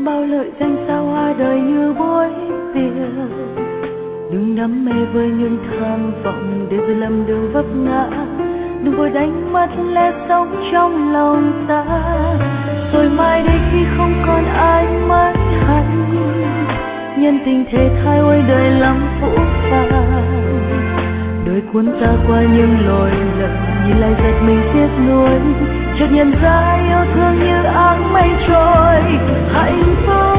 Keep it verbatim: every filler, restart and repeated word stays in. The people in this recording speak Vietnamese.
bao lợi danh sao hoa đời như buổi tiệc. Đừng đắm mê với những tham vọng để rồi lầm đường vấp ngã. Đừng vội đánh mất lẽ sống trong lòng ta. Rồi mai đây khi không còn ai mất hạnh, nhân tình thế thái ôi đời lắm phũ phàng. Đời cuốn ta qua những lối lầm, nhìn lại giật mình tiếc nuối. Chợt nhận ra yêu thương như áng mây trôi. Hạnh phúc